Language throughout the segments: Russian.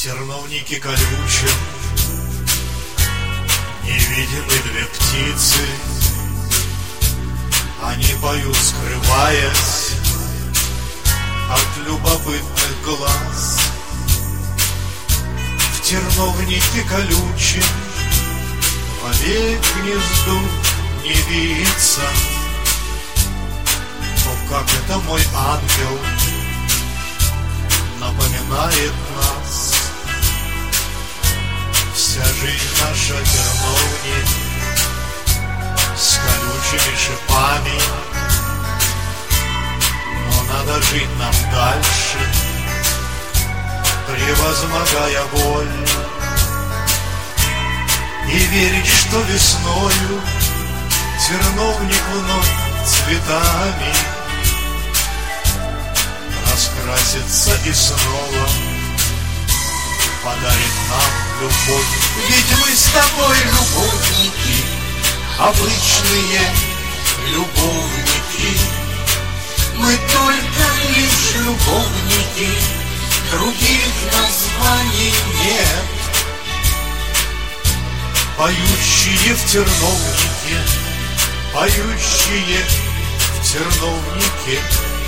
терновнике колючем невидимы две птицы. Они поют, скрываясь от любопытных глаз. В терновнике колючем вовек гнезду не виться. О, как это мой ангел напоминает нас. Вся жизнь наша терновник с колючими шипами. Но надо жить нам дальше, превозмогая боль, и верить, что весною терновник вновь цветами раскрасится и снова подарит нам любовь. Ведь мы с тобой любовники, обычные любовники. Мы только лишь любовники, других названий нет. Поющие в терновнике, поющие в терновнике,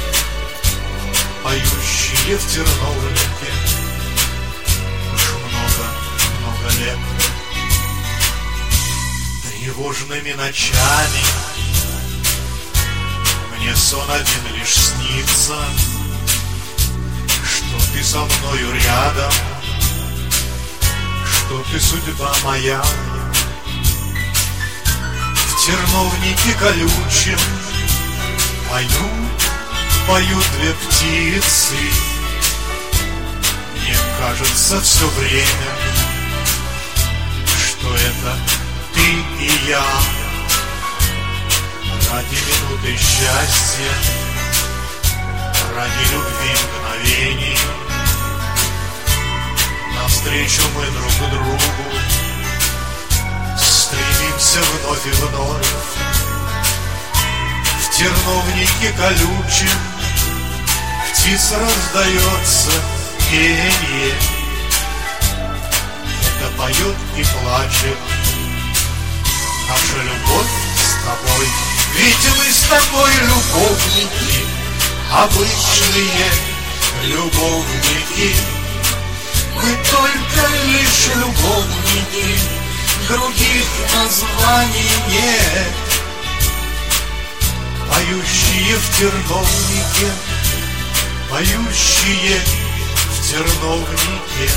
поющие в терновнике уж много лет. Тревожными ночами мне сон один лишь снится, что ты со мною рядом, что ты судьба моя. В терновнике колючем поют две птицы. Мне кажется все время, что это ты и я. Ради минуты счастья, ради любви мгновений, навстречу мы друг другу стремимся вновь и вновь. В терновнике колючем птиц раздается пение. Это поет и плачет наша любовь с тобой. Ведь мы с тобой любовники, обычные любовники. Мы только лишь любовники, других названий нет. Поющие в терновнике, поющие в терновнике,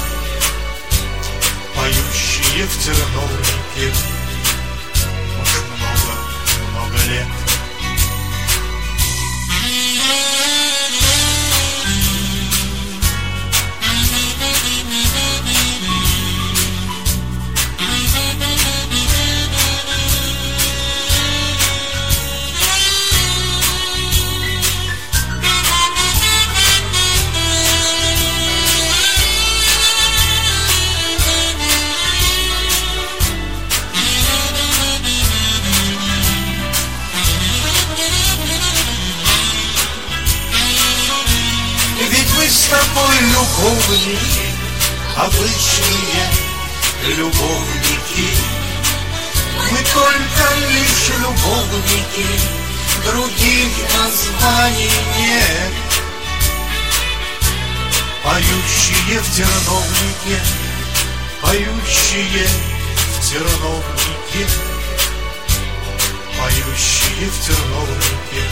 поющие в терновнике уж много лет. С тобой любовники, обычные любовники. Мы только лишь любовники, других названий нет. Поющие в терновнике, поющие в терновнике, поющие в терновнике